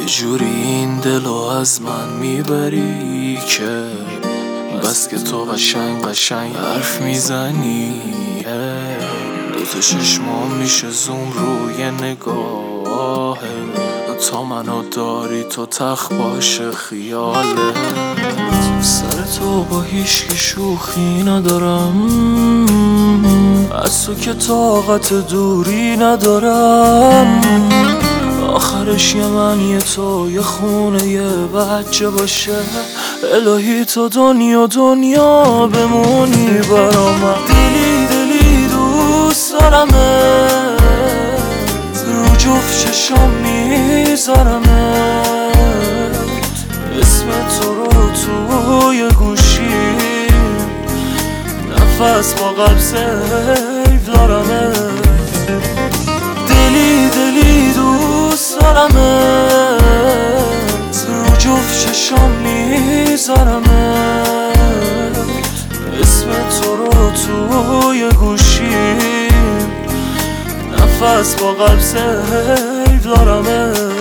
جوری این دلو از من میبری که بس که تو قشنگ حرف میزنی. دوتا چشمام میشه زوم روی نگاهه، تا منو داری تو تخت باشه خیاله. سر تو با هیچکی شوخی ندارم، از تو که طاقت دوری ندارم. آخرش یه من یه تو یه خونه یه بچه باشه، الهی تو دنیا بمونی برا من. دلی دوست دارمت، رو جفت چشام میذارمت، اسم تو رو توی گوشیم، نفس با قلب سیف دارمت. دلی دوست دارمت، رو جفت چشام میذارمت، اسم تو رو توی گوشیم، نفس با قلب سیف دارمت.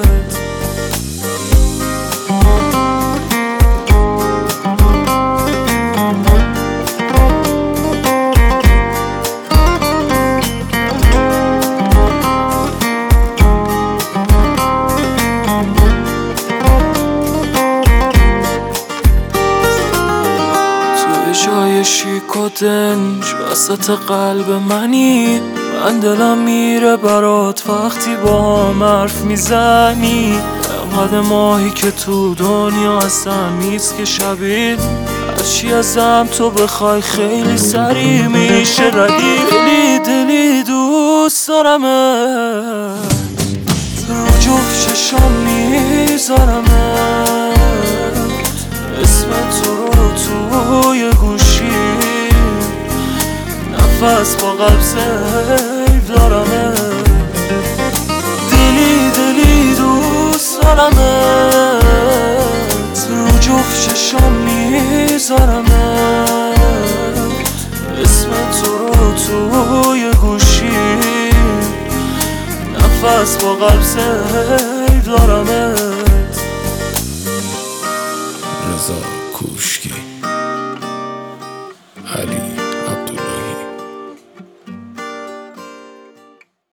جای شیک و دنج وسط قلب منی، من دلم میره برات وقتی با هم حرف میزنی. انقدر ماهی که تو دنیا اصلا نیست که شبیه، هرچی ازم تو بخوای خیلی سریع میشه ردیف. دلی دوست دارمت، رو جفت چشام میذارمت، اسم تو رو توی گوشیم، نفس با قلب سیف دارمت. دلی دوست دارمت، رو جفت چشام میذارمت، اسم تو رو توی گوشیم، نفس با قلب سیف